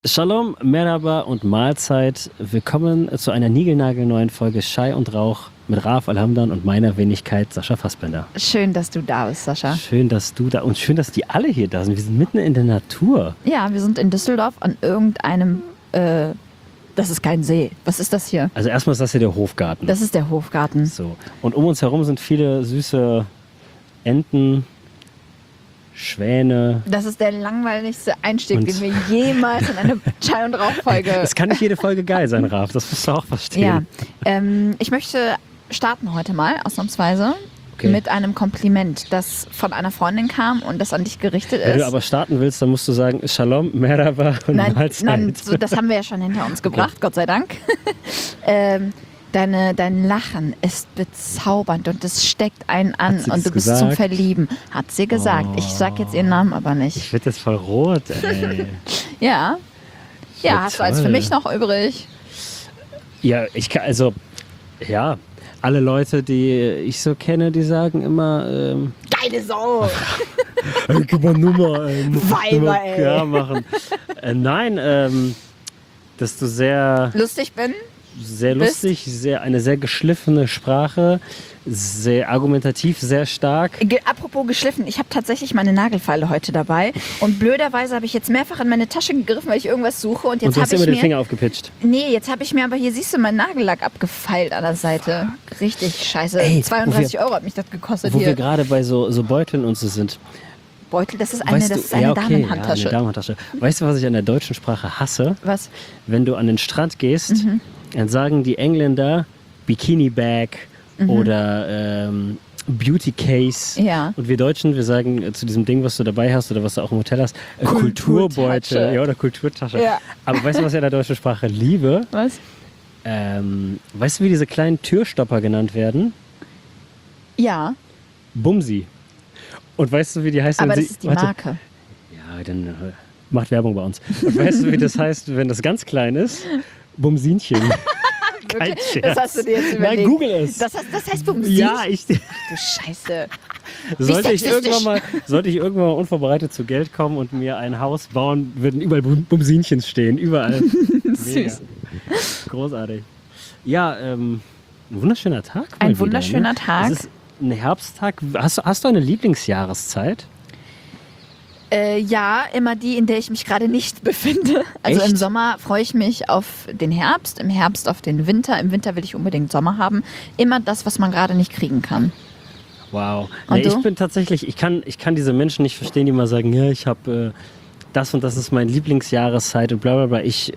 Shalom, Merhaba und Mahlzeit. Willkommen zu einer niegelnagelneuen Folge Schei und Rauch mit Raf Alhamdan und meiner Wenigkeit Sascha Fassbender. Schön, dass du da bist, Sascha. Schön, dass du da und schön, dass die alle hier da sind. Wir sind mitten in der Natur. Ja, wir sind in Düsseldorf an irgendeinem, das ist kein See. Was ist das hier? Also erstmal ist das hier der Hofgarten. Das ist der Hofgarten. So. Und um uns herum sind viele süße Enten, Schwäne. Das ist der langweiligste Einstieg, den wir jemals in eine Schei- und Rauch-Folge... Es kann nicht jede Folge geil sein, Raf. Das musst du auch verstehen. Ja, ich möchte starten heute mal, ausnahmsweise, mit einem Kompliment, das von einer Freundin kam und das an dich gerichtet ist. Wenn du aber starten willst, dann musst du sagen, Shalom, Merhaba und Mahlzeit. Nein, so, das haben wir ja schon hinter uns gebracht, Gott sei Dank. Dein Lachen ist bezaubernd und es steckt einen an und du bist gesagt? zum Verlieben, hat sie gesagt. Oh. Ich sag jetzt ihren Namen aber nicht. Ich werde jetzt voll rot, ey. Ja. Ja, hast du eins für mich noch übrig? Ja, ich kann, also, ja, alle Leute, die ich so kenne, die sagen immer, Geile Sau! gib mal Nummer, Weiber, ey. klar machen. Nein, dass du sehr Lustig bin? lustig, eine sehr geschliffene Sprache, sehr argumentativ, sehr stark. Apropos geschliffen, ich habe tatsächlich meine Nagelfeile heute dabei und blöderweise habe ich jetzt mehrfach in meine Tasche gegriffen, weil ich irgendwas suche und Und jetzt du hast habe ich immer den mir... Finger aufgepitcht. Nee, jetzt habe ich mir aber hier, siehst du, meinen Nagellack abgefeilt an der Seite. Richtig scheiße. Ey, 32 Euro hat mich das gekostet Wo hier. wir gerade bei so Beuteln und so sind. Beutel, das ist eine, Damenhandtasche. Ja, eine Damenhandtasche. Weißt du, was ich an der deutschen Sprache hasse? Was? Wenn du an den Strand gehst, dann sagen die Engländer Bikini Bag oder Beauty Case. Ja. Und wir Deutschen, wir sagen zu diesem Ding, was du dabei hast oder was du auch im Hotel hast, Kulturbeutel. Ja, oder Kulturtasche. Ja. Aber weißt du, was ich an der deutschen Sprache liebe? Was? Weißt du, wie diese kleinen Türstopper genannt werden? Ja, Bumsi. Und weißt du, wie die heißt? aber wenn das ist die Marke. Ja, dann macht Werbung bei uns. Und weißt du, wie das heißt, wenn das ganz klein ist? Bumsinchen. Kein Scherz. Das hast du dir jetzt überlegt. Nein, google es. Das heißt Bumsin? Ja, ich... Du Scheiße. Sollte ich, sexistisch. irgendwann mal unvorbereitet zu Geld kommen und mir ein Haus bauen, würden überall Bumsinchens stehen. Überall. Süß. Großartig. Ja, ein wunderschöner Tag. Ein wunderschöner Tag. Es ist ein Herbsttag. Hast du eine Lieblingsjahreszeit? Ja, immer die, in der ich mich gerade nicht befinde. Also Echt? im Sommer freue ich mich auf den Herbst, im Herbst auf den Winter. Im Winter will ich unbedingt Sommer haben. Immer das, was man gerade nicht kriegen kann. Wow. Und Nee, du? ich bin tatsächlich, ich kann diese Menschen nicht verstehen, die mal sagen, ja, ich habe das und das ist meine Lieblingsjahreszeit und bla bla bla. Ich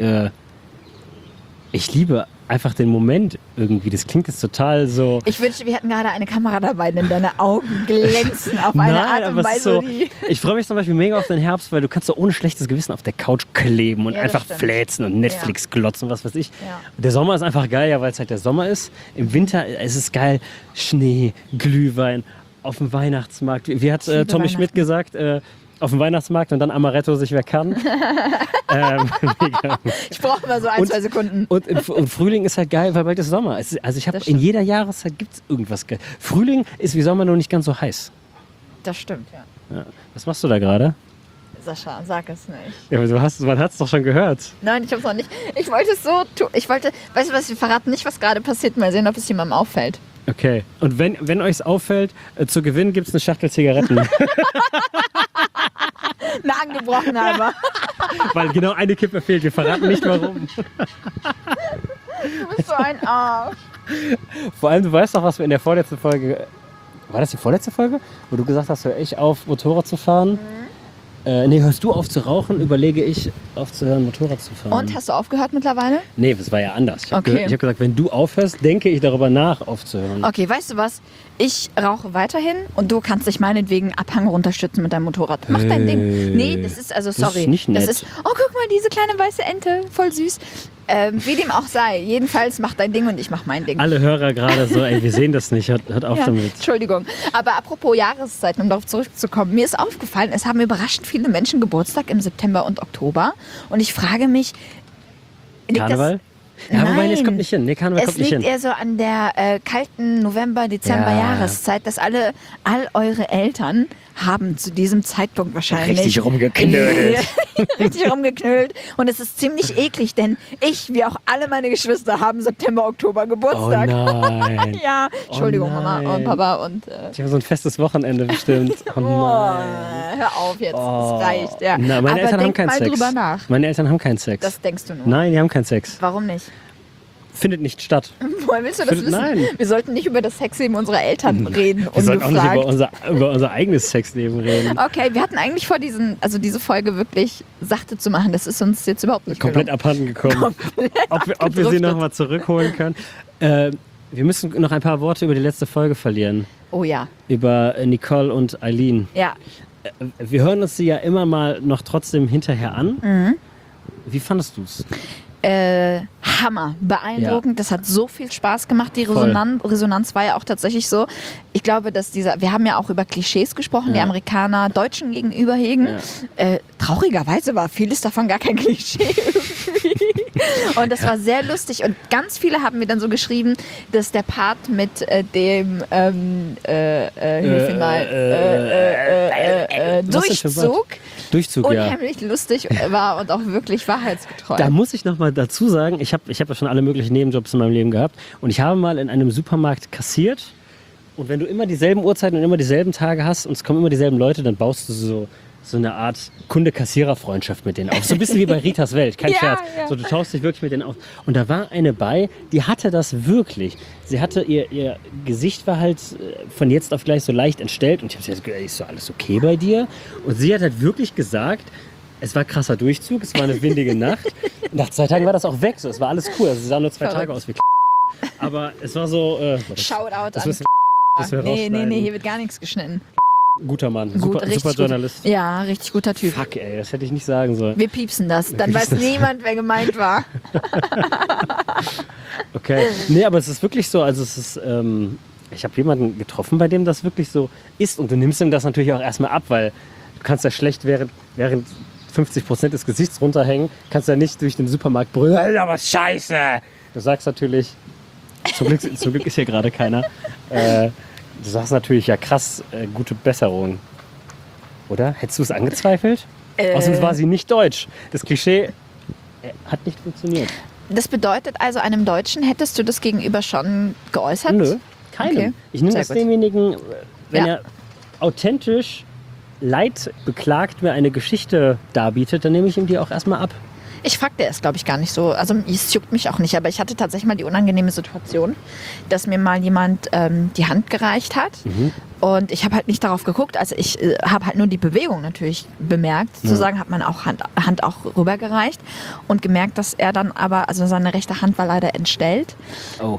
liebe einfach den Moment irgendwie. Das klingt jetzt total so... Ich wünschte, wir hätten gerade eine Kamera dabei, denn deine Augen glänzen auf eine Art und aber es ist Weise, so, die... ich freue mich zum Beispiel mega auf den Herbst, weil du kannst so ohne schlechtes Gewissen auf der Couch kleben und Ja, das einfach stimmt. fläzen und Netflix glotzen, was weiß ich. Ja. Der Sommer ist einfach geil, ja, weil es halt der Sommer ist. Im Winter ist es geil, Schnee, Glühwein, auf dem Weihnachtsmarkt. Wie hat liebe Tommy Schmidt gesagt? Auf dem Weihnachtsmarkt und dann Amaretto sich wer kann. Mega. Ich brauche immer so ein, 2 Sekunden. Und Frühling ist halt geil, weil bald ist Sommer. Also ich habe Das in stimmt. jeder Jahreszeit gibt es irgendwas geil. Frühling ist wie Sommer nur nicht ganz so heiß. Das stimmt, ja. Ja. Was machst du da gerade? Sascha, sag es nicht. Ja, aber man hat es doch schon gehört. Nein, ich hab's noch nicht. Ich wollte es so tun. Weißt du was, wir verraten nicht, was gerade passiert. Mal sehen, ob es jemandem auffällt. Okay. Und wenn euch es auffällt, zu gewinnen gibt es eine Schachtel Zigaretten. Nagen gebrochen aber. Weil genau eine Kippe fehlt. Wir verraten nicht warum. Du bist so ein Arsch. Vor allem, du weißt doch, was wir in der vorletzten Folge... War das die vorletzte Folge? Wo du gesagt hast, hör ich auf, Motorrad zu fahren? Nee, hörst du auf zu rauchen, überlege ich aufzuhören, Motorrad zu fahren. Und, hast du aufgehört mittlerweile? Nee, das war ja anders. Ich habe Okay. hab gesagt, wenn du aufhörst, denke ich darüber nach, aufzuhören. Okay, weißt du was? Ich rauche weiterhin und du kannst dich meinetwegen Abhang runterstützen mit deinem Motorrad. Mach dein Ding. Nee, das ist, also sorry. ist nicht nett. Das ist, oh guck mal, diese kleine weiße Ente, voll süß. Wie dem auch sei. Jedenfalls mach dein Ding und ich mach mein Ding. Alle Hörer gerade so, ey, wir sehen das nicht, hört auf Ja, damit. Entschuldigung. Aber apropos Jahreszeiten, um darauf zurückzukommen. Mir ist aufgefallen, es haben überraschend viele Menschen Geburtstag im September und Oktober. Und ich frage mich... liegt Karneval? Ja, wobei, Nein. nee, es kommt nicht hin. Nee, Karneval Es kommt nicht liegt hin. eher so an der kalten November-Dezember-Jahreszeit, dass all eure Eltern haben zu diesem Zeitpunkt wahrscheinlich Richtig rumgeknödelt. richtig rumgeknüllt. Und es ist ziemlich eklig, denn ich, wie auch alle meine Geschwister, haben September, Oktober Oh Geburtstag. nein. Ja, Entschuldigung, Oh Mama und nein. Papa und Ich habe so ein festes Wochenende bestimmt. Oh oh, nein. hör auf jetzt, Oh. es reicht. Ja. Na, meine Aber Eltern haben denk keinen mal Sex. drüber nach. Meine Eltern haben keinen Sex. Das denkst du nur. Nein, die haben keinen Sex. Warum nicht? Findet nicht statt. Woher willst du das wissen? Nein. Wir sollten nicht über das Sexleben unserer Eltern reden, Wir sollten auch nicht ungefragt. über unser eigenes Sexleben reden. Okay, wir hatten eigentlich vor, diese Folge wirklich sachte zu machen. Das ist uns jetzt überhaupt nicht Komplett gelungen. abhanden gekommen. Ob wir sie abgedriftet. nochmal zurückholen können. Wir müssen noch ein paar Worte über die letzte Folge verlieren. Oh ja, Über Nicole und Eileen. ja. Wir hören uns die ja immer mal noch trotzdem hinterher an. Mhm. Wie fandest du es? Hammer, beeindruckend. Das hat so viel Spaß gemacht. Die Voll. Resonanz war ja auch tatsächlich so. Ich glaube, dass wir haben ja auch über Klischees gesprochen, die Ja. Amerikaner Deutschen gegenüber hegen. Traurigerweise war vieles davon gar kein Klischee irgendwie. Und das war sehr lustig. Und ganz viele haben mir dann so geschrieben, dass der Part mit dem hilf mir mal, was denn für ein Durchzug Durchzug, ja. unheimlich lustig war und auch wirklich wahrheitsgetreu. Da muss ich noch mal dazu sagen, ich hab ja schon alle möglichen Nebenjobs in meinem Leben gehabt und ich habe mal in einem Supermarkt kassiert und wenn du immer dieselben Uhrzeiten und immer dieselben Tage hast und es kommen immer dieselben Leute, dann baust du so eine Art Kunde-Kassierer-Freundschaft mit denen auf. So ein bisschen wie bei Ritas Welt, kein Ja, Scherz. ja. So, du tauschst dich wirklich mit denen auf. Und da war eine bei, die hatte das wirklich. Sie hatte ihr Gesicht war halt von jetzt auf gleich so leicht entstellt und ich habe gesagt, ist so alles okay bei dir? Und sie hat halt wirklich gesagt, es war krasser Durchzug, es war eine windige Nacht. Nach 2 Tagen war das auch weg, so. Es war alles cool. Also sie sah nur 2 Verrückt. Tage aus wie aber es war so... Shoutout das an. müssen wir Nee, rausschneiden. hier wird gar nichts geschnitten. Guter Mann, Gut, super richtig Journalist. Gut. Ja, richtig guter Typ. Fuck, ey, das hätte ich nicht sagen sollen. Wir piepsen das, dann weiß piepsen das. niemand, wer gemeint war. Okay. Nee, aber es ist wirklich so, also es ist, ich habe jemanden getroffen, bei dem das wirklich so ist und du nimmst ihm das natürlich auch erstmal ab, weil du kannst ja schlecht während 50% des Gesichts runterhängen, kannst ja nicht durch den Supermarkt brüllen, Alter, was scheiße! Du sagst natürlich, zum Glück ist hier gerade keiner, du sagst natürlich, ja krass, gute Besserung. Oder? Hättest du es angezweifelt? Außerdem war sie nicht deutsch. Das Klischee hat nicht funktioniert. Das bedeutet also, einem Deutschen hättest du das gegenüber schon geäußert? Nö, keinem. Okay. Ich nehme Sehr das gut. demjenigen, wenn Ja. er authentisch Leid beklagt, mir eine Geschichte darbietet, dann nehme ich ihm die auch erstmal ab. Ich fragte es, glaube ich, gar nicht so. Also es juckt mich auch nicht, aber ich hatte tatsächlich mal die unangenehme Situation, dass mir mal jemand die Hand gereicht hat. Und ich habe halt nicht darauf geguckt. Also ich habe halt nur die Bewegung natürlich bemerkt. Sozusagen hat man auch Hand auch rübergereicht und gemerkt, dass er dann aber, also seine rechte Hand war leider entstellt. Oh.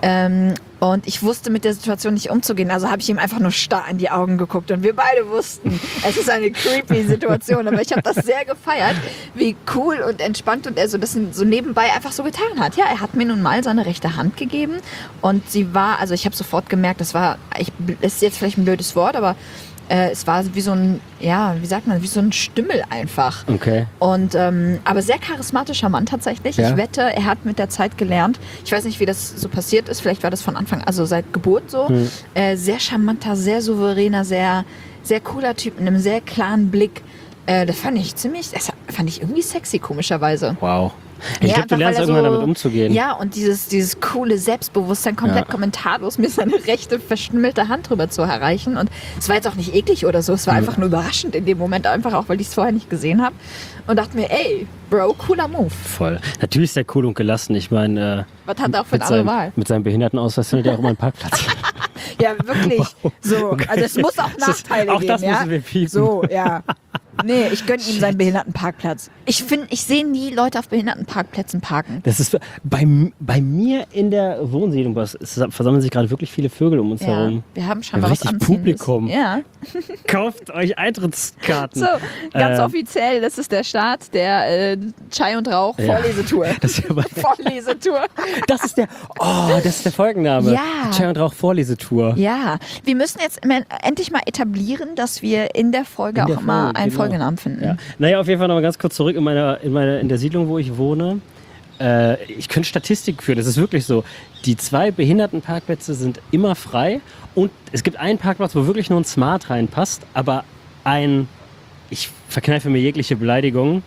Und ich wusste mit der Situation nicht umzugehen. Also habe ich ihm einfach nur starr in die Augen geguckt. Und wir beide wussten, es ist eine creepy Situation. Aber ich habe das sehr gefeiert, wie cool und entspannt und er so das so nebenbei einfach so getan hat. Ja, er hat mir nun mal seine rechte Hand gegeben. Und sie war, also ich habe sofort gemerkt, ist jetzt vielleicht ein blödes Wort, aber es war wie so ein, ja, wie sagt man, wie so ein Stümmel einfach. Okay. Und, aber sehr charismatischer Mann tatsächlich. Ja. Ich wette, er hat mit der Zeit gelernt. Ich weiß nicht, wie das so passiert ist. Vielleicht war das von Anfang, also seit Geburt so. Sehr charmanter, sehr souveräner, sehr, sehr cooler Typ mit einem sehr klaren Blick. Das fand ich irgendwie sexy, komischerweise. Wow. Ich glaube, du einfach, lernst weil er irgendwann so- damit umzugehen. Ja, und dieses coole Selbstbewusstsein, komplett Ja. kommentarlos mir seine rechte verschimmelte Hand drüber zu erreichen. Und es war jetzt auch nicht eklig oder so, es war einfach nur überraschend in dem Moment, einfach auch, weil ich es vorher nicht gesehen habe. Und dachte mir, ey, Bro, cooler Move. Voll. Natürlich ist er cool und gelassen. Ich meine, Was hat er auch für eine andere Wahl? mit seinem Behindertenausweis findet er auch immer einen Parkplatz. Ja, wirklich. So, also es muss auch Nachteile auch geben. das ja? müssen wir piepen. So, ja. Nee, ich gönne ihm seinen Behindertenparkplatz. Ich sehe nie Leute auf Behindertenparkplätzen parken. Das ist bei mir in der Wohnsiedlung, versammeln sich gerade wirklich viele Vögel um uns Ja, herum. wir haben Wir schon haben was richtig anziehen Publikum. müssen. Ja, Kauft euch Eintrittskarten. so, ganz Äh, offiziell, das ist der Start der Chai und Rauch Ja. Vorlesetour. Das ist, aber, Vorlesetour. das ist der Folgenname. Ja. Chai und Rauch Vorlesetour. Ja, wir müssen jetzt endlich mal etablieren, dass wir in der Folge In der auch immer Folge, einen genau. Folgenamen finden. Ja. Naja, auf jeden Fall noch mal ganz kurz zurück in der Siedlung, wo ich wohne. ich könnte Statistiken führen, das ist wirklich so. Die 2 Behindertenparkplätze sind immer frei und es gibt einen Parkplatz, wo wirklich nur ein Smart reinpasst, aber ich verkneife mir jegliche Beleidigung,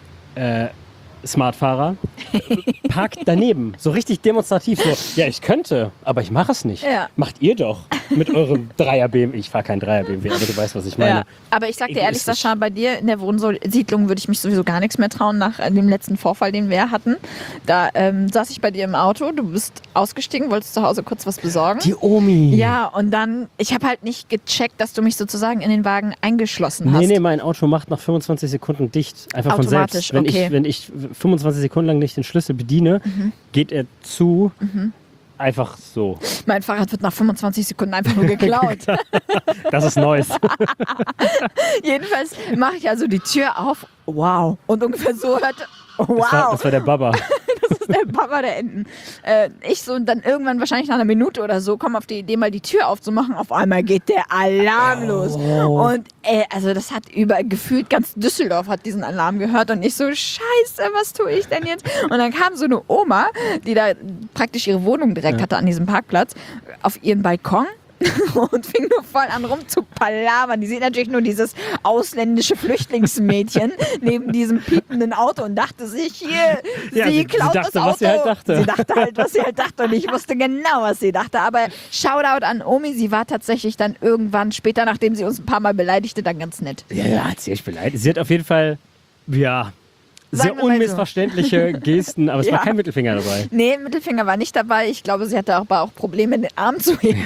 Smartfahrer, parkt daneben, so richtig demonstrativ, so, ja, ich könnte, aber ich mache es nicht. Ja. Macht ihr doch mit eurem Dreier BMW. Ich fahre kein Dreier BMW, aber du weißt, was ich meine. Ja. Aber ich sag dir ehrlich, Egoistisch. Sascha, bei dir in der Wohnsiedlung würde ich mich sowieso gar nichts mehr trauen nach dem letzten Vorfall, den wir hatten. Da saß ich bei dir im Auto, du bist ausgestiegen, wolltest zu Hause kurz was besorgen. Die Omi. Ja, und dann, ich habe halt nicht gecheckt, dass du mich sozusagen in den Wagen eingeschlossen hast. Nee, mein Auto macht nach 25 Sekunden dicht. Einfach von Automatisch, selbst. okay. Wenn ich 25 Sekunden lang nicht den Schlüssel bediene, geht er zu. Einfach so. Mein Fahrrad wird nach 25 Sekunden einfach nur geklaut. Das ist Neues. Jedenfalls mache ich also die Tür auf. Wow. Und ungefähr so hört. Wow. Das war der Baba. Das ist der Papa der Enten. Ich so und dann irgendwann wahrscheinlich nach einer Minute oder so komme auf die Idee, mal die Tür aufzumachen. Auf einmal geht der Alarm los. Und also das hat gefühlt ganz Düsseldorf hat diesen Alarm gehört und ich so, scheiße, was tue ich denn jetzt? Und dann kam so eine Oma, die da praktisch ihre Wohnung direkt hatte an diesem Parkplatz, auf ihren Balkon. Und fing nur voll an rumzupalavern. Die sieht natürlich nur dieses ausländische Flüchtlingsmädchen neben diesem piependen Auto und dachte sich, hier, Ja, sie sie klaut dachte, das Auto. was sie halt dachte. Sie dachte halt, was sie halt dachte und ich wusste genau, was sie dachte. Aber Shoutout an Omi, sie war tatsächlich dann irgendwann später, nachdem sie uns ein paar Mal beleidigte, dann ganz nett. Ja, hat sie echt beleidigt. Sie hat auf jeden Fall, ja, sehr Sagen wir mal so. unmissverständliche Gesten, aber es war Ja. kein Mittelfinger dabei. Nee, Mittelfinger war nicht dabei. Ich glaube, sie hatte aber auch Probleme, den Arm zu heben.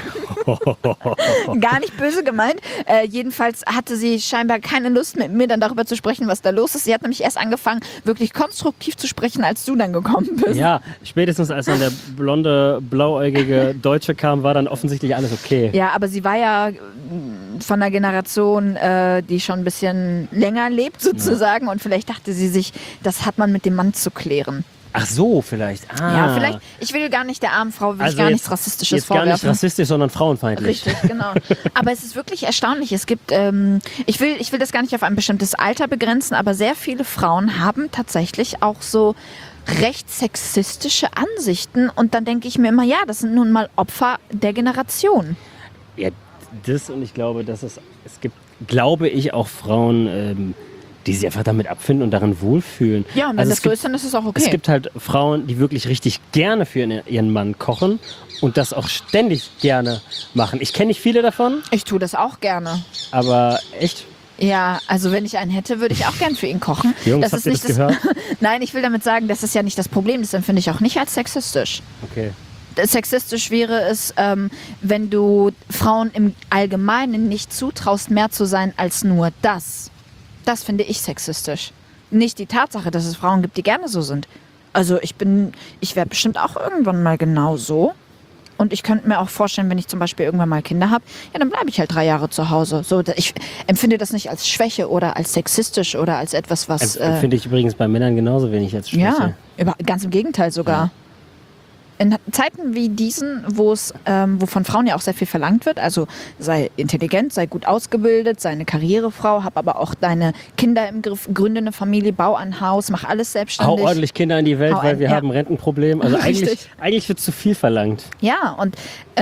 Gar nicht böse gemeint. Jedenfalls hatte sie scheinbar keine Lust mit mir dann darüber zu sprechen, was da los ist. Sie hat nämlich erst angefangen, wirklich konstruktiv zu sprechen, als du dann gekommen bist. Ja, spätestens als dann der blonde, blauäugige Deutsche kam, war dann offensichtlich alles okay. Ja, aber sie war ja von einer Generation, die schon ein bisschen länger lebt sozusagen und vielleicht dachte sie sich, das hat man mit dem Mann zu klären. Ach so, vielleicht. Ja, vielleicht, ich will gar nicht der armen Frau gar nichts Rassistisches jetzt gar nicht vorwerfen. rassistisch, sondern frauenfeindlich. Richtig, genau. Aber es ist wirklich erstaunlich. Es gibt, ich will das gar nicht auf ein bestimmtes Alter begrenzen, aber sehr viele Frauen haben tatsächlich auch so recht sexistische Ansichten. Und dann denke ich mir immer, ja, das sind nun mal Opfer der Generation. Ja, das und ich glaube, dass es gibt, glaube ich, auch Frauen, die sich einfach damit abfinden und darin wohlfühlen. Ja, und wenn das so ist, dann ist es auch okay. Es gibt halt Frauen, die wirklich richtig gerne für ihren Mann kochen und das auch ständig gerne machen. Ich kenne nicht viele davon, Ich tue das auch gerne. aber echt, Ja, also wenn ich einen hätte, würde ich auch gern für ihn kochen. Jungs, habt ihr das gehört? Nein, ich will damit sagen, das ist ja nicht das Problem. Das empfinde ich auch nicht als sexistisch. Okay. Sexistisch wäre es, wenn du Frauen im Allgemeinen nicht zutraust, mehr zu sein als nur das. Das finde ich sexistisch. Nicht die Tatsache, dass es Frauen gibt, die gerne so sind. Also ich wäre bestimmt auch irgendwann mal genau so. Und ich könnte mir auch vorstellen, wenn ich zum Beispiel irgendwann mal Kinder habe, ja, dann bleibe ich halt 3 Jahre zu Hause. So, ich empfinde das nicht als Schwäche oder als sexistisch oder als etwas, was... Finde ich übrigens bei Männern genauso wenig als Schwäche. Ja, ganz im Gegenteil sogar. Ja. In Zeiten wie diesen, wo von Frauen ja auch sehr viel verlangt wird, also sei intelligent, sei gut ausgebildet, sei eine Karrierefrau, hab aber auch deine Kinder im Griff, gründe eine Familie, bau ein Haus, mach alles selbstständig. Hau ordentlich Kinder in die Welt, weil wir haben ein Rentenproblem. Also eigentlich wird zu viel verlangt. Ja, und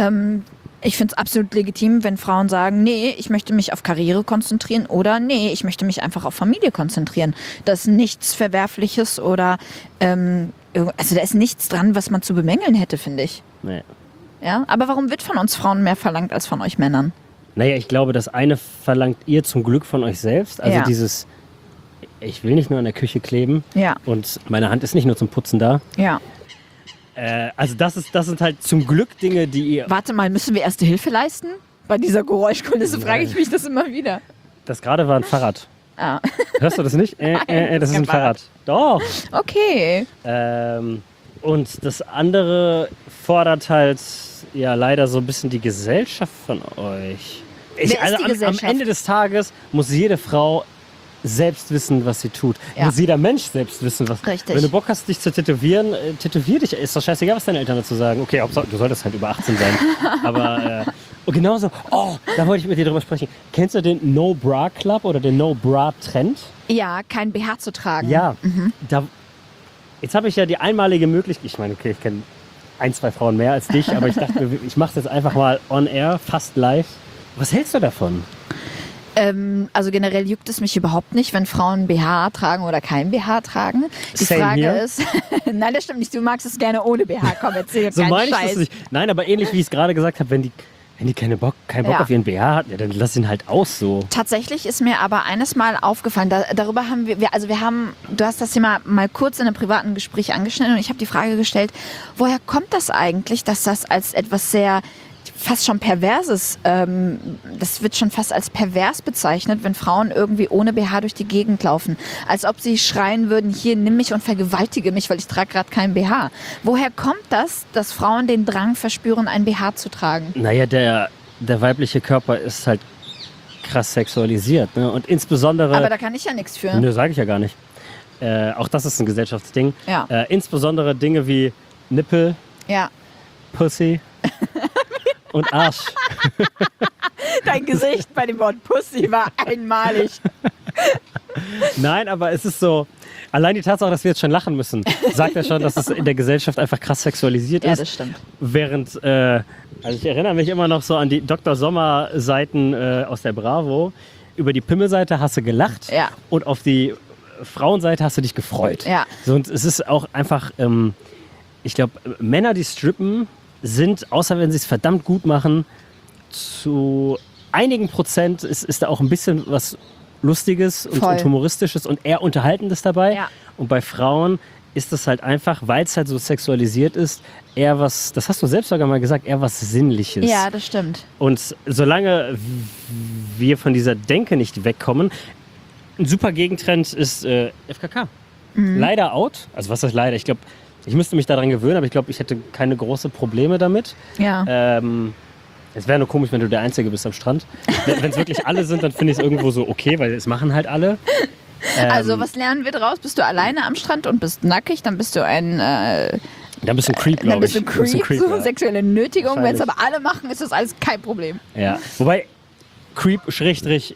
ich finde es absolut legitim, wenn Frauen sagen, nee, ich möchte mich auf Karriere konzentrieren oder nee, ich möchte mich einfach auf Familie konzentrieren. Das ist nichts Verwerfliches oder also da ist nichts dran, was man zu bemängeln hätte, finde ich. Nee. Ja, aber warum wird von uns Frauen mehr verlangt als von euch Männern? Naja, ich glaube, das eine verlangt ihr zum Glück von euch selbst. Also dieses, ich will nicht nur an der Küche kleben und meine Hand ist nicht nur zum Putzen da. Ja. Also das sind halt zum Glück Dinge, die ihr... Warte mal, müssen wir erste Hilfe leisten? Bei dieser Geräuschkulisse frage ich mich das immer wieder. Das gerade war ein Fahrrad. Ah. Hörst du das nicht? Das ist ein Fahrrad. Doch. Okay. Und das andere fordert halt ja leider so ein bisschen die Gesellschaft von euch. Am Ende des Tages muss jede Frau selbst wissen, was sie tut. Muss jeder Mensch selbst wissen, was... Richtig. Wenn du Bock hast, dich zu tätowieren, tätowier dich. Ist doch scheißegal, was deine Eltern dazu sagen. Okay, du solltest halt über 18 sein. Aber und genauso, da wollte ich mit dir drüber sprechen. Kennst du den No-Bra Club oder den No-Bra Trend? Ja, kein BH zu tragen. Ja, Jetzt habe ich ja die einmalige Möglichkeit, ich meine, okay, ich kenne 1, 2 Frauen mehr als dich, aber ich dachte mir, ich mache es jetzt einfach mal on air, fast live. Was hältst du davon? Also generell juckt es mich überhaupt nicht, wenn Frauen BH tragen oder kein BH tragen. Die Same Frage here. ist, nein, das stimmt nicht, du magst es gerne ohne BH, komm, erzähl jetzt So keinen meine ich Scheiß. das nicht. Nein, aber ähnlich wie ich es gerade gesagt habe, wenn die keinen Bock Ja. auf ihren BH hat, ja, dann lass ihn halt aus so. Tatsächlich ist mir aber eines Mal aufgefallen, darüber haben du hast das Thema mal kurz in einem privaten Gespräch angeschnitten und ich habe die Frage gestellt, woher kommt das eigentlich, dass das als etwas sehr fast schon Perverses, das wird schon fast als pervers bezeichnet, wenn Frauen irgendwie ohne BH durch die Gegend laufen. Als ob sie schreien würden, hier, nimm mich und vergewaltige mich, weil ich trage gerade keinen BH. Woher kommt das, dass Frauen den Drang verspüren, ein BH zu tragen? Naja, der weibliche Körper ist halt krass sexualisiert. Ne? Und insbesondere... Aber da kann ich ja nichts für. Nö, sage ich ja gar nicht. Auch das ist ein Gesellschaftsding. Ja. Insbesondere Dinge wie Nippel, Ja. Pussy und Arsch. Dein Gesicht bei dem Wort Pussy war einmalig. Nein, aber es ist so, allein die Tatsache, dass wir jetzt schon lachen müssen, sagt ja schon, dass es in der Gesellschaft einfach krass sexualisiert Ja, ist. das stimmt. Während, also ich erinnere mich immer noch so an die Dr. Sommer-Seiten aus der Bravo. Über die Pimmelseite hast du gelacht Ja. und auf die Frauenseite hast du dich gefreut. Ja. So, und es ist auch einfach, ich glaube, Männer, die strippen, sind, außer wenn sie es verdammt gut machen, zu einigen Prozent ist da auch ein bisschen was Lustiges und Voll. Humoristisches und eher Unterhaltendes dabei. Ja. Und bei Frauen ist das halt einfach, weil es halt so sexualisiert ist, eher was, das hast du selbst sogar mal gesagt, eher was Sinnliches. Ja, das stimmt. Und solange wir von dieser Denke nicht wegkommen, ein super Gegentrend ist FKK. Leider out. Also was heißt leider? Ich glaube, ich müsste mich daran gewöhnen, aber ich glaube, ich hätte keine großen Probleme damit. Ja. Es wäre nur komisch, wenn du der Einzige bist am Strand. Wenn es wirklich alle sind, dann finde ich es irgendwo so okay, weil es machen halt alle. Also was lernen wir draus? Bist du alleine am Strand und bist nackig, dann bist du ein Dann bist du ein Creep, dann glaube bist ich. du ein Creep, so ja. sexuelle Nötigung. Wenn es Wahrscheinlich. aber alle machen, ist das alles kein Problem. Ja. Wobei Creep Schrägstrich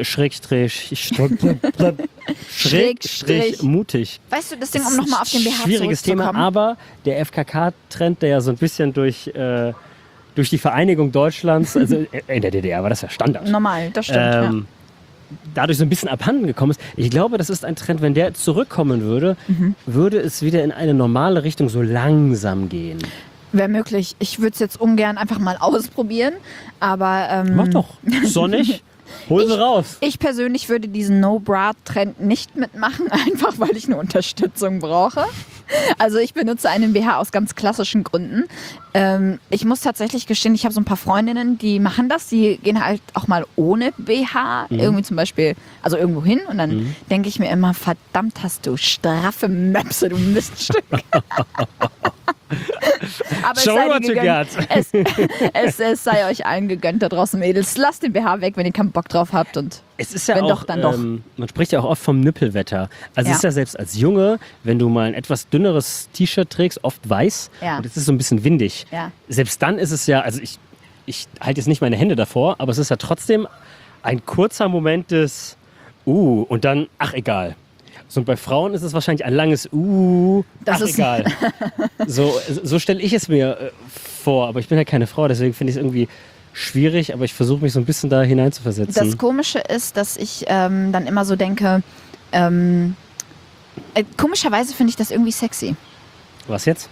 mutig. Weißt du, das Ding, um nochmal auf den BH Schwieriges Thema, zurückzukommen. aber der FKK-Trend, der ja so ein bisschen durch die Vereinigung Deutschlands, also in der DDR war das ja Standard, Normal, das stimmt. dadurch so ein bisschen abhanden gekommen ist. Ich glaube, das ist ein Trend, wenn der zurückkommen würde, würde es wieder in eine normale Richtung so langsam gehen. Wäre möglich. Ich würde es jetzt ungern einfach mal ausprobieren, aber Mach doch. Sonnig, hol sie raus. ich persönlich würde diesen No-Bra-Trend nicht mitmachen, einfach weil ich eine Unterstützung brauche. Also ich benutze einen BH aus ganz klassischen Gründen. Ich muss tatsächlich gestehen, ich habe so ein paar Freundinnen, die machen das. Die gehen halt auch mal ohne BH irgendwie zum Beispiel, also irgendwo hin. Und dann denke ich mir immer, verdammt hast du straffe Möpse, du Miststück. Aber Show what you got. es sei euch allen gegönnt da draußen, Mädels. Lasst den BH weg, wenn ihr keinen Bock drauf habt. Und Es ist ja wenn auch, doch, dann doch. Man spricht ja auch oft vom Nippelwetter. Also Ja. es ist ja selbst als Junge, wenn du mal ein etwas dünneres T-Shirt trägst, oft weiß Ja. und es ist so ein bisschen windig. Ja. Selbst dann ist es ja, also ich halte jetzt nicht meine Hände davor, aber es ist ja trotzdem ein kurzer Moment des und dann, ach egal. So, und bei Frauen ist es wahrscheinlich ein langes Das ach ist- egal. So stelle ich es mir vor, aber ich bin ja keine Frau, deswegen finde ich es irgendwie schwierig, aber ich versuche mich so ein bisschen da hineinzuversetzen. Das Komische ist, dass ich dann immer so denke, komischerweise finde ich das irgendwie sexy. Was jetzt?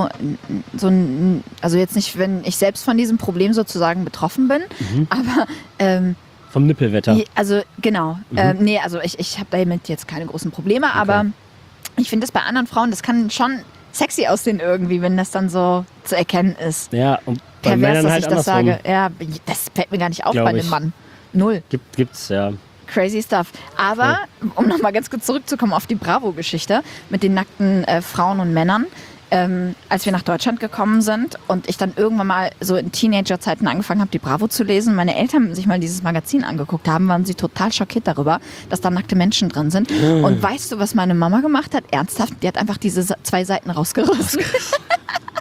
Also jetzt nicht, wenn ich selbst von diesem Problem sozusagen betroffen bin, aber Vom Nippelwetter. also genau. Nee, also ich habe damit jetzt keine großen Probleme, aber ich finde es bei anderen Frauen, das kann schon sexy aussehen irgendwie, wenn das dann so zu erkennen ist. Ja, und bei Pervers, Männern dass halt ich das andersrum. sage. Ja, das fällt mir gar nicht auf Glaub bei einem ich. Mann. Null. Gibt's, ja. Crazy stuff. Aber, um nochmal ganz kurz zurückzukommen auf die Bravo-Geschichte mit den nackten Frauen und Männern. Als wir nach Deutschland gekommen sind und ich dann irgendwann mal so in Teenagerzeiten angefangen habe, die Bravo zu lesen, meine Eltern sich mal dieses Magazin angeguckt haben, waren sie total schockiert darüber, dass da nackte Menschen drin sind. Und weißt du, was meine Mama gemacht hat? Ernsthaft, die hat einfach diese 2 Seiten rausgerissen.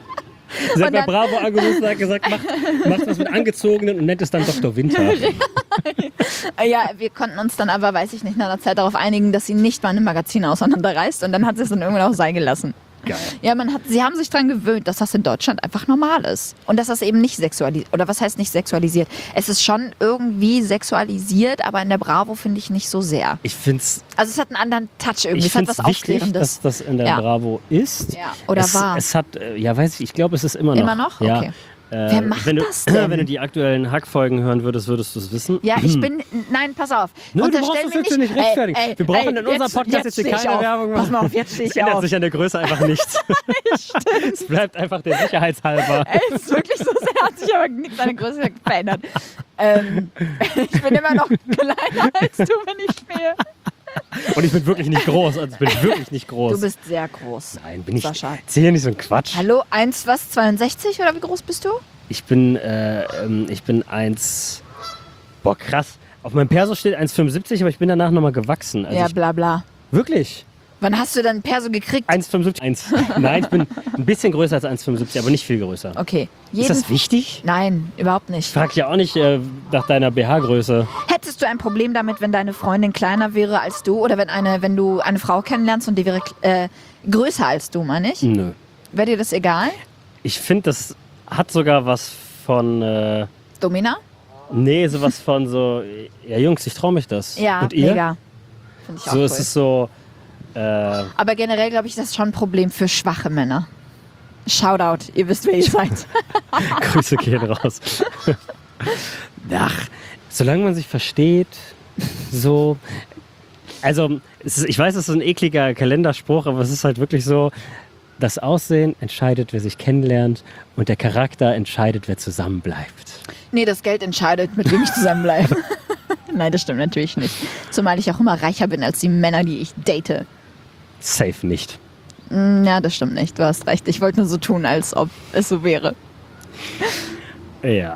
Sie hat Und bei dann- Bravo angerufen und hat gesagt, macht was mit Angezogenen und nennt es dann Dr. Winter. Ja, wir konnten uns dann aber, weiß ich nicht, nach einer Zeit darauf einigen, dass sie nicht mal in einem Magazin auseinanderreißt und dann hat sie es dann irgendwann auch sein gelassen. Geil. Ja, sie haben sich daran gewöhnt, dass das in Deutschland einfach normal ist. Und dass das eben nicht sexualisiert, oder was heißt nicht sexualisiert? Es ist schon irgendwie sexualisiert, aber in der Bravo finde ich nicht so sehr. Ich finde es Also es hat einen anderen Touch irgendwie. Ich Es hat finde was es wichtig, Aufklärendes. dass das in der Ja. Bravo ist. Ja, oder war. Es hat, ja, weiß ich glaube, es ist immer noch. Immer noch? Ja. Okay. Wer macht wenn du, das denn? Wenn du die aktuellen Hack-Folgen hören würdest, würdest du es wissen. Ja, ich bin. Nein, pass auf. Nö, du Unterstell brauchst das mir jetzt nicht rechtfertigen. Wir brauchen in unserem Podcast jetzt hier steh ich keine auf. Werbung machen. Pass mal auf, jetzt stehe Es ich ändert auf. sich an der Größe einfach nichts. Es bleibt einfach der Sicherheitshalber. Es ist wirklich so sehr, hat sich aber nichts an der Größe verändert. Ich bin immer noch kleiner als du, wenn ich stehe. Und ich bin wirklich nicht groß. Also ich bin wirklich nicht groß. Du bist sehr groß. Nein, bin ich. Sascha. Erzähl ja nicht so einen Quatsch. Hallo, 62 oder wie groß bist du? Ich bin 1. Boah, krass. Auf meinem Perso steht 1,75, aber ich bin danach nochmal gewachsen. Also Ja, ich, bla bla. wirklich? Wann hast du dann Perso gekriegt? 1,75. Nein, ich bin ein bisschen größer als 1,75, aber nicht viel größer. Okay. Ist das wichtig? Nein, überhaupt nicht. Ich frage ja auch nicht nach deiner BH-Größe. Hättest du ein Problem damit, wenn deine Freundin kleiner wäre als du oder wenn du eine Frau kennenlernst und die wäre größer als du, meine ich? Nö. Wäre dir das egal? Ich finde, das hat sogar was von... Domina? nee, sowas von so... Ja, Jungs, ich traue mich das. Ja, Und ihr? mega. Finde ich auch So cool. ist es so... Aber generell, glaube ich, das ist schon ein Problem für schwache Männer. Shoutout, ihr wisst, wer ihr seid. Grüße gehen raus. Ach, solange man sich versteht, so. Also, ich weiß, es ist ein ekliger Kalenderspruch, aber es ist halt wirklich so, das Aussehen entscheidet, wer sich kennenlernt und der Charakter entscheidet, wer zusammenbleibt. Nee, das Geld entscheidet, mit wem ich zusammenbleibe. Nein, das stimmt natürlich nicht. Zumal ich auch immer reicher bin als die Männer, die ich date. Safe nicht. Ja, das stimmt nicht. Du hast recht. Ich wollte nur so tun, als ob es so wäre. Ja.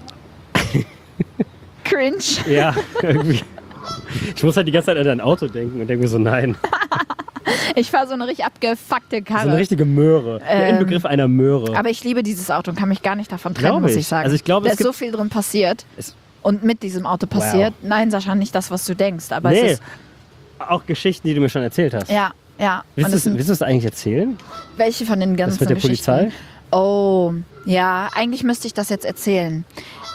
Cringe. Ja, irgendwie. Ich muss halt die ganze Zeit an dein Auto denken und denke mir so, nein. Ich fahre so eine richtig abgefuckte So Karre. eine richtige Möhre. Der Inbegriff einer Möhre. Aber ich liebe dieses Auto und kann mich gar nicht davon trennen, Glaube muss ich. ich sagen. Also ich glaube, da es ist so viel drin passiert Es- und mit diesem Auto passiert. Nein, Sascha, nicht das, was du denkst. Aber Nee, es ist, auch Geschichten, die du mir schon erzählt hast. ja. Und es sind Willst du es eigentlich erzählen? welche von den ganzen Das mit der Geschichten? Polizei? Oh, ja, eigentlich müsste ich das jetzt erzählen.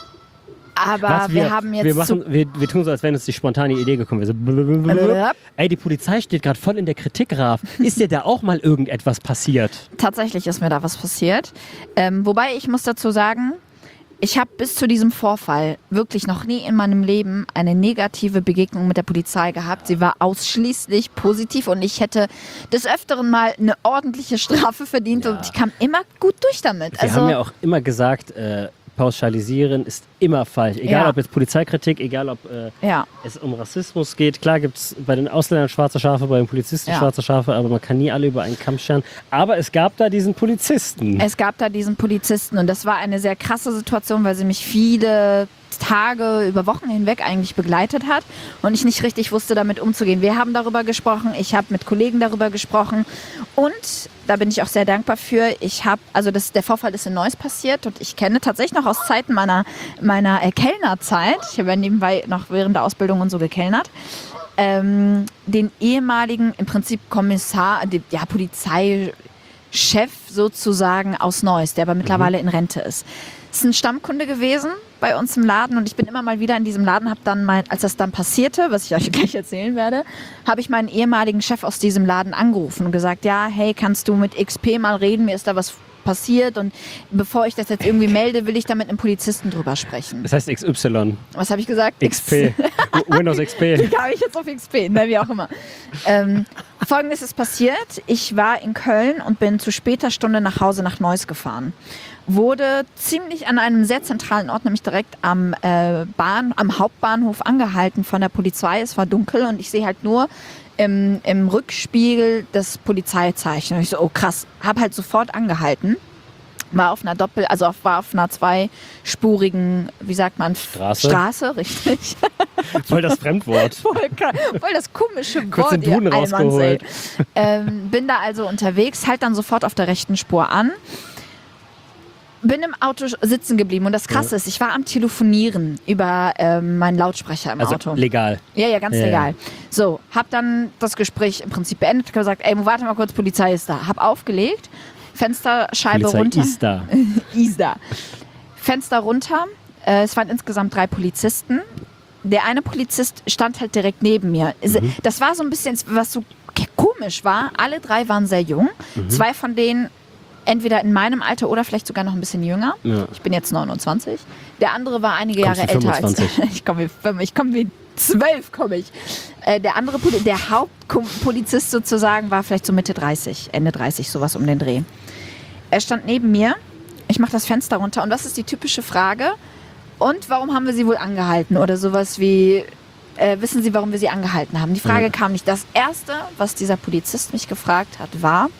Aber wir haben jetzt wir tun so, als wenn uns die spontane Idee gekommen wäre. Ey, die Polizei steht gerade voll in der Kritik, Raf. Ist dir da auch mal irgendetwas passiert? tatsächlich ist mir da was passiert. Wobei ich muss dazu sagen, ich habe bis zu diesem Vorfall wirklich noch nie in meinem Leben eine negative Begegnung mit der Polizei gehabt. Sie war ausschließlich positiv und ich hätte des Öfteren mal eine ordentliche Strafe verdient Ja. und ich kam immer gut durch damit. Wir haben ja auch immer gesagt, pauschalisieren ist immer falsch. Egal Ja. ob jetzt Polizeikritik, egal ob ja. es um Rassismus geht. Klar gibt es bei den Ausländern schwarze Schafe, bei den Polizisten Ja. schwarze Schafe, aber man kann nie alle über einen Kamm scheren. Aber es gab da diesen Polizisten. Es gab da diesen Polizisten und das war eine sehr krasse Situation, weil sie mich viele Tage, über Wochen hinweg eigentlich begleitet hat und ich nicht richtig wusste, damit umzugehen. Wir haben darüber gesprochen, ich habe mit Kollegen darüber gesprochen und da bin ich auch sehr dankbar für. Der Vorfall ist in Neuss passiert und ich kenne tatsächlich noch aus Zeiten meiner Kellnerzeit, ich habe ja nebenbei noch während der Ausbildung und so gekellnert, den ehemaligen, im Prinzip Polizeichef sozusagen aus Neuss, der aber mittlerweile in Rente ist. Ist ein Stammkunde gewesen bei uns im Laden und ich bin immer mal wieder in diesem Laden, habe dann als das dann passierte, was ich euch gleich erzählen werde, habe ich meinen ehemaligen Chef aus diesem Laden angerufen und gesagt, ja, hey, kannst du mit XP mal reden, mir ist da was passiert und bevor ich das jetzt irgendwie melde, will ich da mit einem Polizisten drüber sprechen. Das heißt XY. Was habe ich gesagt? XP. Windows XP. Habe ich jetzt auf XP, ne, wie auch immer. Folgendes ist passiert. Ich war in Köln und bin zu später Stunde nach Hause nach Neuss gefahren. Wurde ziemlich an einem sehr zentralen Ort, nämlich direkt am Hauptbahnhof angehalten von der Polizei. Es war dunkel und ich sehe halt nur im Rückspiegel das Polizeizeichen. Und ich so, oh krass, habe halt sofort angehalten. War auf einer war auf einer zweispurigen, wie sagt man? Straße, richtig. Voll das Fremdwort. Voll das komische Kurz Wort, den Duden ihr Allmanns, rausgeholt. ey. Bin da also unterwegs, halt dann sofort auf der rechten Spur an. bin im Auto sitzen geblieben und das Krasse ist, ich war am Telefonieren über meinen Lautsprecher im Also Auto. legal. Ja, ganz legal. So, hab dann das Gespräch im Prinzip beendet, gesagt, ey, warte mal kurz, Polizei ist da. Hab aufgelegt, Fensterscheibe Polizei runter. ist da. Ist da. Fenster runter. Es waren insgesamt 3 Polizisten. Der eine Polizist stand halt direkt neben mir. Das war so ein bisschen, was so komisch war. Alle 3 waren sehr jung. 2 von denen entweder in meinem Alter oder vielleicht sogar noch ein bisschen jünger. Ja. Ich bin jetzt 29. Der andere war einige Jahre älter als ich. Ich komme wie 12 komme ich. Der andere, der Hauptpolizist sozusagen, war vielleicht so Mitte 30, Ende 30, sowas um den Dreh. Er stand neben mir. Ich mache das Fenster runter und was ist die typische Frage? Und warum haben wir Sie wohl angehalten? Oder sowas wie, wissen Sie, warum wir Sie angehalten haben? Die Frage kam nicht. Das Erste, was dieser Polizist mich gefragt hat, war,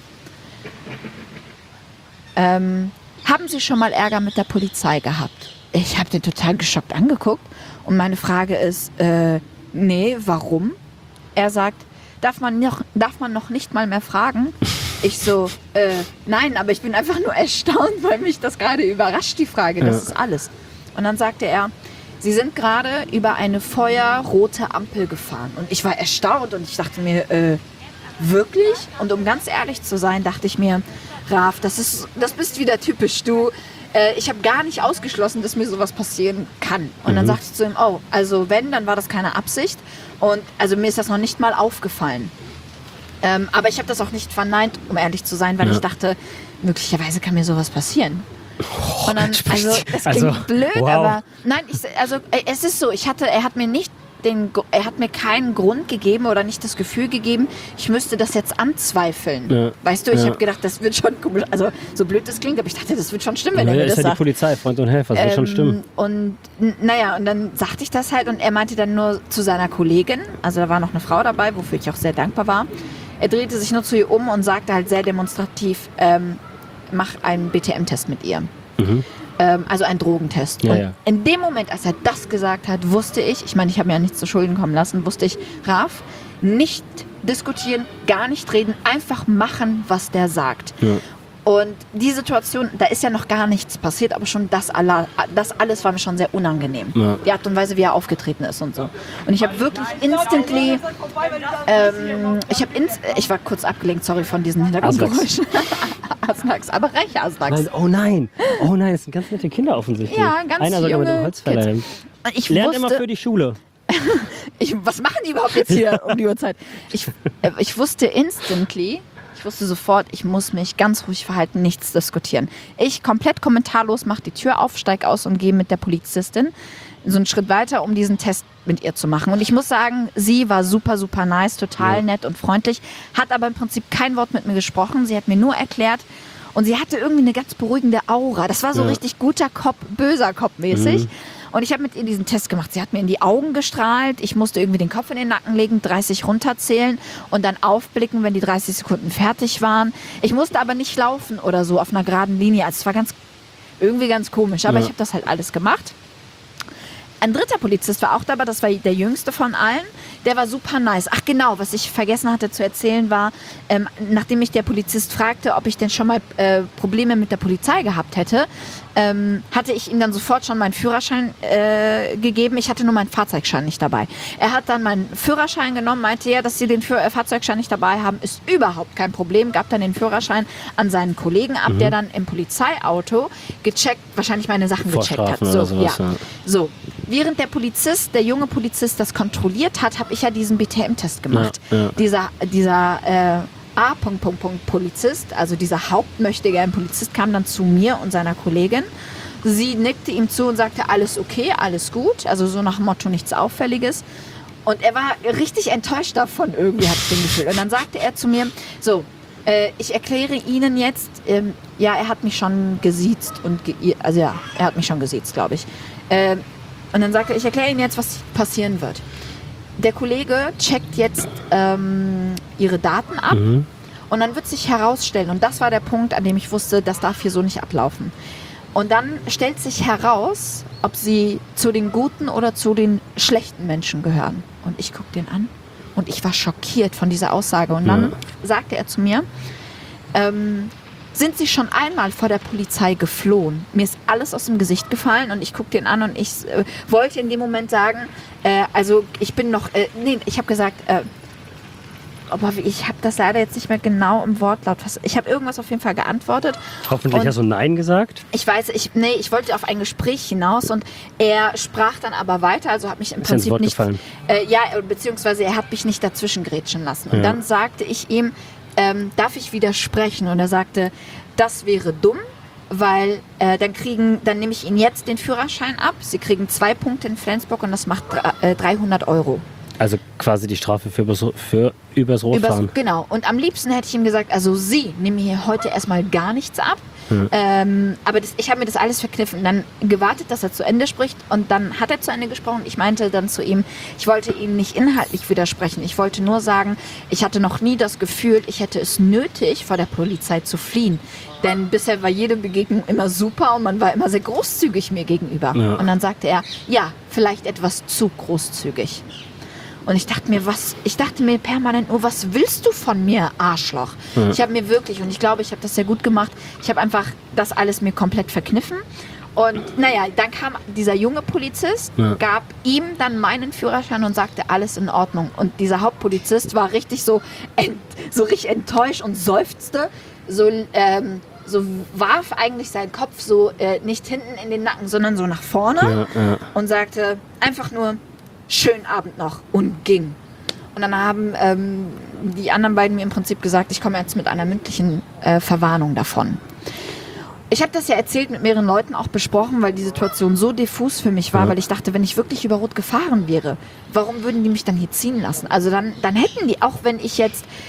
haben Sie schon mal Ärger mit der Polizei gehabt? Ich habe den total geschockt angeguckt und meine Frage ist, nee, warum? Er sagt, darf man noch nicht mal mehr fragen? Ich so, nein, aber ich bin einfach nur erstaunt, weil mich das gerade überrascht, die Frage, das ist alles. Und dann sagte er, Sie sind gerade über eine feuerrote Ampel gefahren. Und ich war erstaunt und ich dachte mir, wirklich? Und um ganz ehrlich zu sein, dachte ich mir, Raf, das bist wieder typisch du. Ich habe gar nicht ausgeschlossen, dass mir sowas passieren kann. Und dann sagte ich zu ihm, oh, also wenn, dann war das keine Absicht. Und also mir ist das noch nicht mal aufgefallen. Aber ich habe das auch nicht verneint, um ehrlich zu sein, weil ich dachte, möglicherweise kann mir sowas passieren. Und dann, also das klingt blöd, wow. Aber nein, es ist so, er hat mir keinen Grund gegeben oder nicht das Gefühl gegeben, ich müsste das jetzt anzweifeln. Ja. Weißt du, ich habe gedacht, das wird schon komisch, also so blöd das klingt, aber ich dachte, das wird schon stimmen, wenn er mir das sagt. Ja, die Polizei, Freund und Helfer, das wird schon stimmen. Und naja, und dann sagte ich das halt und er meinte dann nur zu seiner Kollegin, also da war noch eine Frau dabei, wofür ich auch sehr dankbar war. Er drehte sich nur zu ihr um und sagte halt sehr demonstrativ, mach einen BTM-Test mit ihr. Also einen Drogentest. Ja, und in dem Moment, als er das gesagt hat, wusste ich meine, ich habe mir ja nichts zu Schulden kommen lassen, wusste ich, Raf, nicht diskutieren, gar nicht reden, einfach machen, was der sagt. Ja. Und die Situation, da ist ja noch gar nichts passiert, aber schon das alles war mir schon sehr unangenehm. Ja. Die Art und Weise, wie er aufgetreten ist und so. Und ich habe wirklich instantly, ich war kurz abgelenkt, sorry, von diesen Hintergrundgeräuschen. Asnax, aber reiche Asnax. Oh nein, das sind ganz nette Kinder offensichtlich. Ja, ganz Einer sogar mit dem Holzfäller. Lernt immer für die Schule. Was machen die überhaupt jetzt hier um die Uhrzeit? Ich wusste instantly, ich wusste sofort, ich muss mich ganz ruhig verhalten, nichts diskutieren. Ich komplett kommentarlos mache die Tür auf, steige aus und gehe mit der Polizistin so einen Schritt weiter, um diesen Test mit ihr zu machen. Und ich muss sagen, sie war super, super nice, total nett und freundlich, hat aber im Prinzip kein Wort mit mir gesprochen. Sie hat mir nur erklärt und sie hatte irgendwie eine ganz beruhigende Aura. Das war so richtig guter Cop, böser Cop mäßig. Und ich habe mit ihr diesen Test gemacht. Sie hat mir in die Augen gestrahlt. Ich musste irgendwie den Kopf in den Nacken legen, 30 runterzählen und dann aufblicken, wenn die 30 Sekunden fertig waren. Ich musste aber nicht laufen oder so auf einer geraden Linie. Also es war irgendwie ganz komisch. Aber ich habe das halt alles gemacht. Ein dritter Polizist war auch dabei, das war der jüngste von allen. Der war super nice. Ach genau, was ich vergessen hatte zu erzählen war, nachdem mich der Polizist fragte, ob ich denn schon mal Probleme mit der Polizei gehabt hätte, hatte ich ihm dann sofort schon meinen Führerschein gegeben. Ich hatte nur meinen Fahrzeugschein nicht dabei. Er hat dann meinen Führerschein genommen, meinte ja, dass sie den Fahrzeugschein nicht dabei haben, ist überhaupt kein Problem. Gab dann den Führerschein an seinen Kollegen ab, der dann im Polizeiauto wahrscheinlich meine Sachen gecheckt hat. So, sowas, ja. So. Während der junge Polizist das kontrolliert hat, habe ich ja diesen BTM-Test gemacht. Ja. Dieser Polizist, also dieser hauptmöchtegern Polizist, kam dann zu mir und seiner Kollegin. Sie nickte ihm zu und sagte, alles okay, alles gut. Also so nach dem Motto, nichts Auffälliges. Und er war richtig enttäuscht davon, irgendwie hatte ich den Gefühl. Und dann sagte er zu mir, so, ich erkläre Ihnen jetzt, er hat mich schon gesiezt. Er hat mich schon gesiezt, glaube ich. Und dann sagte er, ich erkläre Ihnen jetzt, was passieren wird. Der Kollege checkt jetzt ihre Daten ab und dann wird sich herausstellen, und das war der Punkt, an dem ich wusste, das darf hier so nicht ablaufen. Und dann stellt sich heraus, ob sie zu den guten oder zu den schlechten Menschen gehören. Und ich gucke den an und ich war schockiert von dieser Aussage. Und dann sagte er zu mir, sind sie schon einmal vor der Polizei geflohen. Mir ist alles aus dem Gesicht gefallen und ich gucke den an und ich wollte in dem Moment sagen, also ich bin noch, ich habe gesagt, aber ich habe das leider jetzt nicht mehr genau im Wortlaut. Ich habe irgendwas auf jeden Fall geantwortet. Hoffentlich hast du Nein gesagt. Ich weiß, ich wollte auf ein Gespräch hinaus und er sprach dann aber weiter, also hat mich im Prinzip Wort nicht, gefallen. beziehungsweise er hat mich nicht dazwischen grätschen lassen. Und dann sagte ich ihm, darf ich widersprechen? Und er sagte, das wäre dumm, weil dann nehme ich Ihnen jetzt den Führerschein ab. Sie kriegen 2 Punkte in Flensburg und das macht 300 €. Also quasi die Strafe für übers Rot fahren. Genau. Und am liebsten hätte ich ihm gesagt, also Sie nehmen hier heute erstmal gar nichts ab. Aber ich habe mir das alles verkniffen. Dann gewartet, dass er zu Ende spricht und dann hat er zu Ende gesprochen. Ich meinte dann zu ihm, ich wollte ihm nicht inhaltlich widersprechen. Ich wollte nur sagen, ich hatte noch nie das Gefühl, ich hätte es nötig, vor der Polizei zu fliehen. Denn bisher war jede Begegnung immer super und man war immer sehr großzügig mir gegenüber. Ja. Und dann sagte er, ja, vielleicht etwas zu großzügig. Und ich dachte mir permanent nur, was willst du von mir, Arschloch? Ja. Ich habe mir wirklich, und ich glaube, ich habe das sehr gut gemacht, ich habe einfach das alles mir komplett verkniffen. Und dann kam dieser junge Polizist, gab ihm dann meinen Führerschein und sagte, alles in Ordnung. Und dieser Hauptpolizist war richtig so richtig enttäuscht und seufzte, so warf eigentlich seinen Kopf so nicht hinten in den Nacken, sondern so nach vorne und sagte einfach nur, schönen Abend noch und ging. Und dann haben die anderen beiden mir im Prinzip gesagt, ich komme jetzt mit einer mündlichen Verwarnung davon. Ich habe das ja erzählt, mit mehreren Leuten auch besprochen, weil die Situation so diffus für mich war, weil ich dachte, wenn ich wirklich über Rot gefahren wäre, warum würden die mich dann hier ziehen lassen? Also dann hätten die, auch wenn ich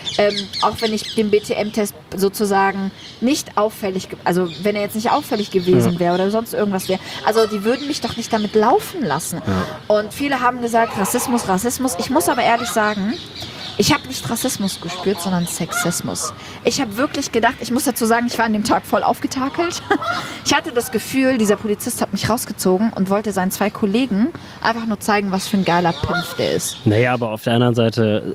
den BTM-Test sozusagen nicht auffällig, also wenn er jetzt nicht auffällig gewesen wäre oder sonst irgendwas wäre, also die würden mich doch nicht damit laufen lassen. Ja. Und viele haben gesagt, Rassismus. Ich muss aber ehrlich sagen, ich habe nicht Rassismus gespürt, sondern Sexismus. Ich habe wirklich gedacht, ich muss dazu sagen, ich war an dem Tag voll aufgetakelt. Ich hatte das Gefühl, dieser Polizist hat mich rausgezogen und wollte seinen 2 Kollegen einfach nur zeigen, was für ein geiler Pimpf der ist. Naja, aber auf der anderen Seite,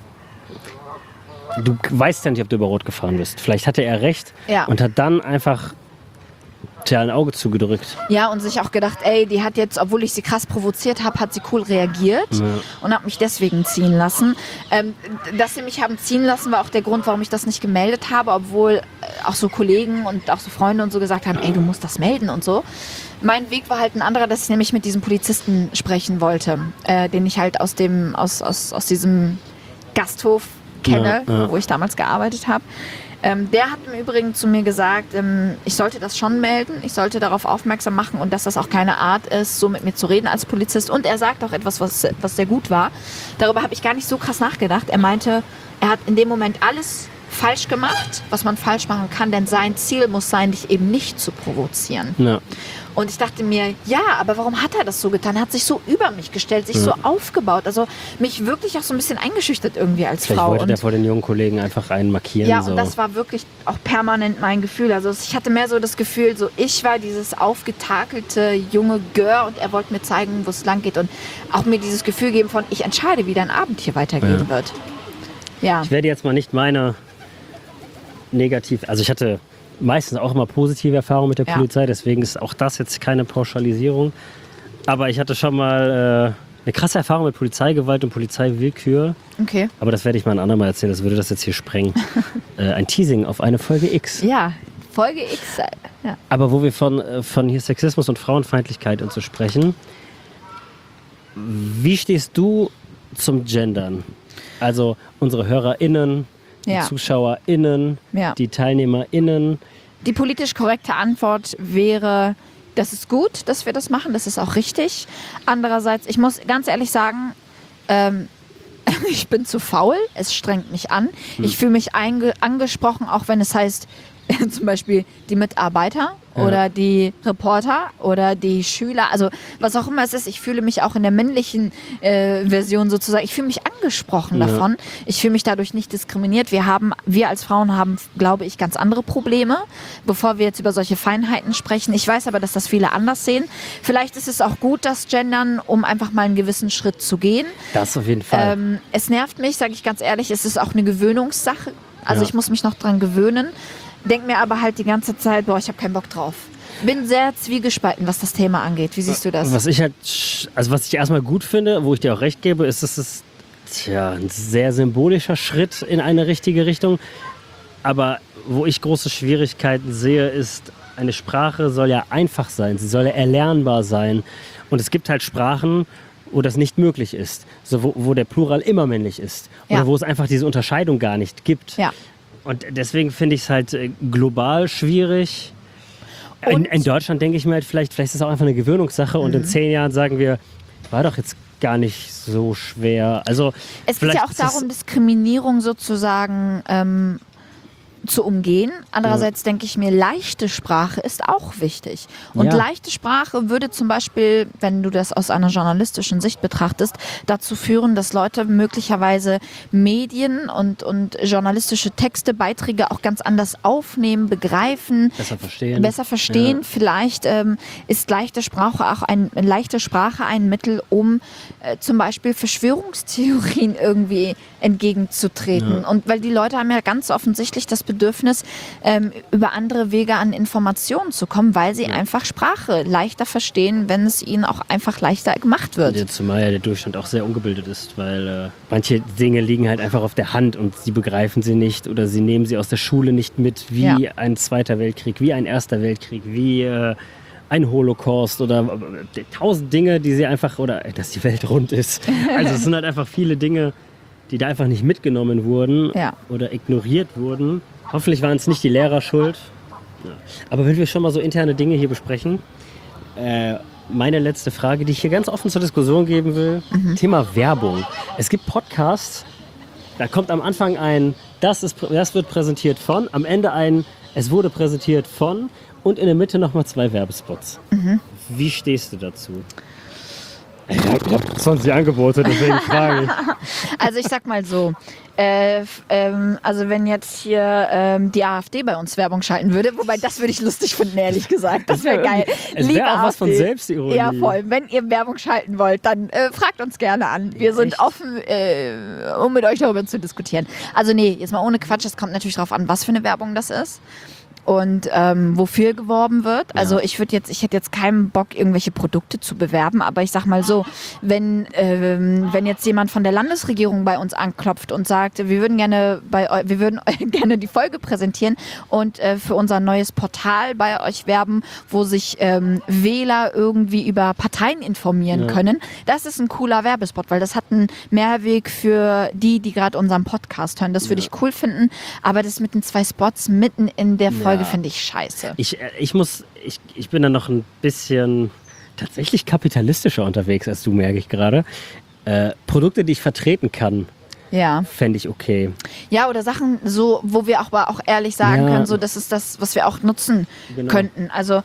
du weißt ja nicht, ob du über Rot gefahren bist. Vielleicht hatte er recht und hat dann einfach ein Auge zugedrückt. Ja, und sich auch gedacht, ey, die hat jetzt, obwohl ich sie krass provoziert habe, hat sie cool reagiert und hat mich deswegen ziehen lassen. Dass sie mich haben ziehen lassen, war auch der Grund, warum ich das nicht gemeldet habe, obwohl auch so Kollegen und auch so Freunde und so gesagt haben, ey, du musst das melden und so. Mein Weg war halt ein anderer, dass ich nämlich mit diesem Polizisten sprechen wollte, den ich halt aus diesem Gasthof kenne, wo ich damals gearbeitet habe. Der hat im Übrigen zu mir gesagt, ich sollte das schon melden, ich sollte darauf aufmerksam machen und dass das auch keine Art ist, so mit mir zu reden als Polizist. Und er sagt auch etwas, was sehr gut war. Darüber habe ich gar nicht so krass nachgedacht. Er meinte, er hat in dem Moment alles falsch gemacht, was man falsch machen kann, denn sein Ziel muss sein, dich eben nicht zu provozieren. Ja. Und ich dachte mir, ja, aber warum hat er das so getan? Er hat sich so über mich gestellt, sich so aufgebaut, also mich wirklich auch so ein bisschen eingeschüchtert irgendwie als Vielleicht Frau. Wollte der vor den jungen Kollegen einfach einen markieren. Ja, so. Und das war wirklich auch permanent mein Gefühl. Also ich hatte mehr so das Gefühl, so ich war dieses aufgetakelte junge Girl und er wollte mir zeigen, wo es lang geht und auch mir dieses Gefühl geben von, ich entscheide, wie dein Abend hier weitergehen wird. Ja. Ich werde jetzt mal nicht meine also ich hatte meistens auch immer positive Erfahrungen mit der Polizei, deswegen ist auch das jetzt keine Pauschalisierung. Aber ich hatte schon mal eine krasse Erfahrung mit Polizeigewalt und Polizeiwillkür. Okay. Aber das werde ich mal ein andermal erzählen, das würde das jetzt hier sprengen. Ein Teasing auf eine Folge X. Ja, Folge X. Ja. Aber wo wir von hier Sexismus und Frauenfeindlichkeit und so sprechen, wie stehst du zum Gendern? Also unsere HörerInnen, die ZuschauerInnen, die TeilnehmerInnen. Die politisch korrekte Antwort wäre, das ist gut, dass wir das machen, das ist auch richtig. Andererseits, ich muss ganz ehrlich sagen, ich bin zu faul, es strengt mich an. Ich fühle mich angesprochen, auch wenn es heißt, zum Beispiel die Mitarbeiter oder die Reporter oder die Schüler, also was auch immer es ist, ich fühle mich auch in der männlichen Version sozusagen, ich fühle mich angesprochen davon, ich fühle mich dadurch nicht diskriminiert. Wir als Frauen haben, glaube ich, ganz andere Probleme, bevor wir jetzt über solche Feinheiten sprechen. Ich weiß aber, dass das viele anders sehen. Vielleicht ist es auch gut, das Gendern, um einfach mal einen gewissen Schritt zu gehen. Das auf jeden Fall. Es nervt mich, sage ich ganz ehrlich, es ist auch eine Gewöhnungssache. Also ich muss mich noch dran gewöhnen. denk mir aber halt die ganze Zeit, boah, ich habe keinen Bock drauf. Bin sehr zwiegespalten, was das Thema angeht. Wie siehst du das? Was ich erstmal gut finde, wo ich dir auch recht gebe, ist, dass es ein sehr symbolischer Schritt in eine richtige Richtung. Aber wo ich große Schwierigkeiten sehe, ist, eine Sprache soll ja einfach sein, sie soll ja erlernbar sein. Und es gibt halt Sprachen, wo das nicht möglich ist, so wo der Plural immer männlich ist. Oder wo es einfach diese Unterscheidung gar nicht gibt. Ja. Und deswegen finde ich es halt global schwierig. In Deutschland denke ich mir halt, vielleicht ist es auch einfach eine Gewöhnungssache und in 10 Jahren sagen wir, war doch jetzt gar nicht so schwer. Also es geht ja auch darum, Diskriminierung sozusagen zu umgehen. Andererseits denke ich mir, leichte Sprache ist auch wichtig. Und leichte Sprache würde zum Beispiel, wenn du das aus einer journalistischen Sicht betrachtest, dazu führen, dass Leute möglicherweise Medien und journalistische Texte, Beiträge auch ganz anders aufnehmen, begreifen. Besser verstehen. Ja. Vielleicht ist leichte Sprache auch ein Mittel, um zum Beispiel Verschwörungstheorien irgendwie entgegenzutreten. Ja. Und weil die Leute haben ja ganz offensichtlich das Bedürfnis, über andere Wege an Informationen zu kommen, weil sie einfach Sprache leichter verstehen, wenn es ihnen auch einfach leichter gemacht wird. Ja, zumal ja der Durchschnitt auch sehr ungebildet ist, weil manche Dinge liegen halt einfach auf der Hand und sie begreifen sie nicht oder sie nehmen sie aus der Schule nicht mit, wie ein Zweiter Weltkrieg, wie ein Erster Weltkrieg, wie ein Holocaust oder 1000 Dinge, die sie einfach, oder dass die Welt rund ist. Also es sind halt einfach viele Dinge, die da einfach nicht mitgenommen wurden oder ignoriert wurden. Hoffentlich waren es nicht die Lehrer schuld. Ja. Aber wenn wir schon mal so interne Dinge hier besprechen, meine letzte Frage, die ich hier ganz offen zur Diskussion geben will, Thema Werbung. Es gibt Podcasts, da kommt am Anfang das wird präsentiert von, am Ende es wurde präsentiert von und in der Mitte nochmal 2 Werbespots. Wie stehst du dazu? Ich habe 20 Angebote, deswegen frage ich. Also ich sag mal so, also wenn jetzt hier die AfD bei uns Werbung schalten würde, wobei das würde ich lustig finden, ehrlich gesagt. Das wäre geil. Es wäre auch was von Selbstironie. Ja, voll. Wenn ihr Werbung schalten wollt, dann fragt uns gerne an. Wir sind offen, um mit euch darüber zu diskutieren. Also nee, jetzt mal ohne Quatsch, es kommt natürlich drauf an, was für eine Werbung das ist. Und wofür geworben wird. Also ich hätte jetzt keinen Bock, irgendwelche Produkte zu bewerben, aber ich sag mal so, wenn jetzt jemand von der Landesregierung bei uns anklopft und sagt, wir würden gerne gerne die Folge präsentieren und für unser neues Portal bei euch werben, wo sich Wähler irgendwie über Parteien informieren können, das ist ein cooler Werbespot, weil das hat einen Mehrweg für die gerade unseren Podcast hören. Das würde ich cool finden, aber das mit den 2 Spots mitten in der Folge finde ich scheiße. Ich bin da noch ein bisschen tatsächlich kapitalistischer unterwegs als du, merke ich gerade. Produkte, die ich vertreten kann, fände ich okay. Ja, oder Sachen so, wo wir auch ehrlich sagen können, so, das ist das, was wir auch nutzen könnten. Also,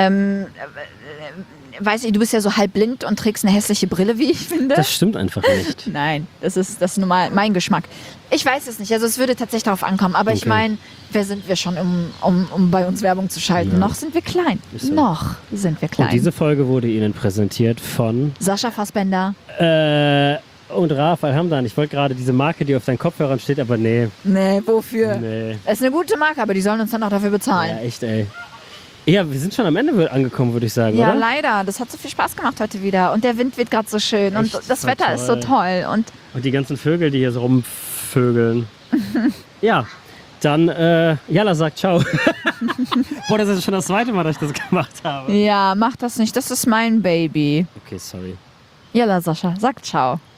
weiß ich, du bist ja so halb blind und trägst eine hässliche Brille, wie ich finde. Das stimmt einfach nicht. Nein, das ist normal mein Geschmack. Ich weiß es nicht, also es würde tatsächlich darauf ankommen, aber ich meine, wer sind wir schon, um bei uns Werbung zu schalten? Ja. Noch sind wir klein. So. Noch sind wir klein. Und diese Folge wurde Ihnen präsentiert von Sascha Fassbender und Rafael Hamdan. Ich wollte gerade diese Marke, die auf deinen Kopfhörern steht, aber nee. Nee, wofür? Nee. Es ist eine gute Marke, aber die sollen uns dann auch dafür bezahlen. Ja, echt, ey. Ja, wir sind schon am Ende angekommen, würde ich sagen, ja, oder? Ja, leider. Das hat so viel Spaß gemacht heute wieder. Und der Wind wird gerade so schön. Echt, und das Wetter ist so toll. Und die ganzen Vögel, die hier so rumvögeln. Ja, dann Jalla sagt ciao. Boah, das ist schon das 2. Mal, dass ich das gemacht habe. Ja, mach das nicht. Das ist mein Baby. Okay, sorry. Jalla, Sascha, sag ciao.